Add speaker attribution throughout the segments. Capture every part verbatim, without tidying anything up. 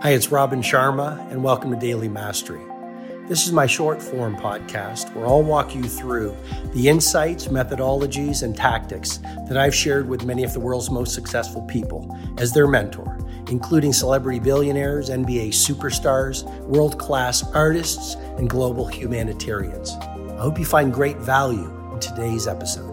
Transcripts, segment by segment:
Speaker 1: Hi, it's Robin Sharma, and welcome to Daily Mastery. This is my short form podcast where I'll walk you through the insights, methodologies, and tactics that I've shared with many of the world's most successful people as their mentor, including celebrity billionaires, N B A superstars, world-class artists, and global humanitarians. I hope you find great value in today's episode.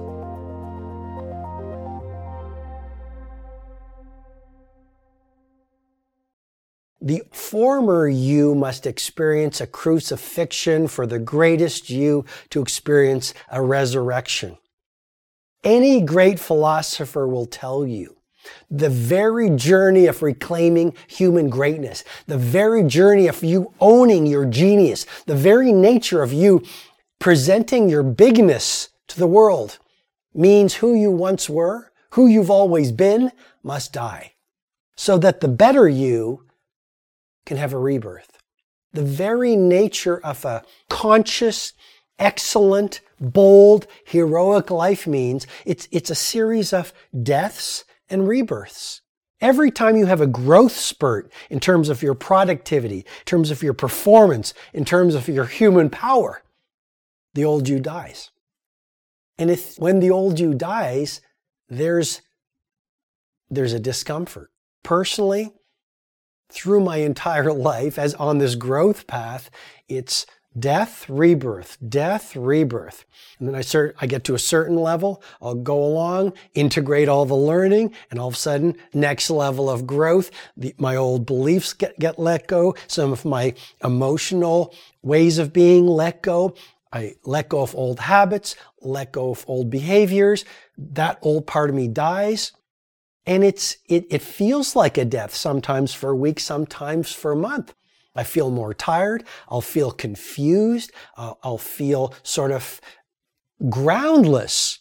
Speaker 1: The former you must experience a crucifixion for the greatest you to experience a resurrection. Any great philosopher will tell you the very journey of reclaiming human greatness, the very journey of you owning your genius, the very nature of you presenting your bigness to the world means who you once were, who you've always been, must die. So that the better you can have a rebirth. The very nature of a conscious, excellent, bold, heroic life means it's, it's a series of deaths and rebirths. Every time you have a growth spurt in terms of your productivity, in terms of your performance, in terms of your human power, the old you dies. And if when the old you dies, there's, there's a discomfort. Personally, through my entire life, as on this growth path, it's death, rebirth, death, rebirth. And then I start, I get to a certain level, I'll go along, integrate all the learning, and all of a sudden, next level of growth, the, my old beliefs get, get let go, some of my emotional ways of being let go. I let go of old habits, let go of old behaviors. That old part of me dies. And it's it, it feels like a death, sometimes for a week, sometimes for a month. I feel more tired. I'll feel confused. Uh, I'll feel sort of groundless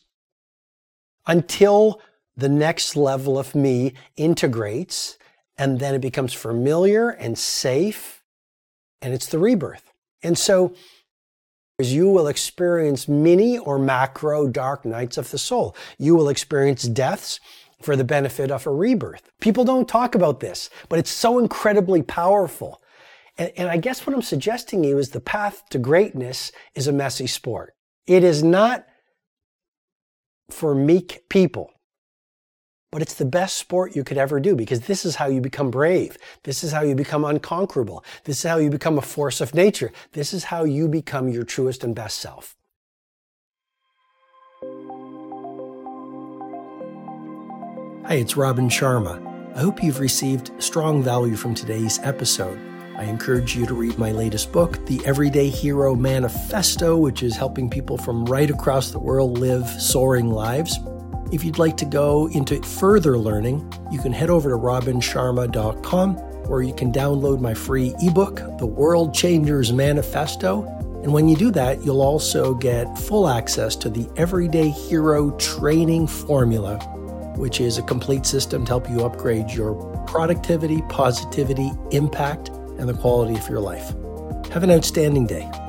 Speaker 1: until the next level of me integrates, and then it becomes familiar and safe, and it's the rebirth. And so you will experience mini or macro dark nights of the soul. You will experience deaths for the benefit of a rebirth. People don't talk about this, but it's so incredibly powerful. And, and I guess what I'm suggesting to you is the path to greatness is a messy sport. It is not for meek people, but it's the best sport you could ever do, because this is how you become brave. This is how you become unconquerable. This is how you become a force of nature. This is how you become your truest and best self. Hi, it's Robin Sharma. I hope you've received strong value from today's episode. I encourage you to read my latest book, The Everyday Hero Manifesto, which is helping people from right across the world live soaring lives. If you'd like to go into further learning, you can head over to robin sharma dot com, where you can download my free ebook, The World Changers Manifesto. And when you do that, you'll also get full access to the Everyday Hero Training Formula, which is a complete system to help you upgrade your productivity, positivity, impact, and the quality of your life. Have an outstanding day.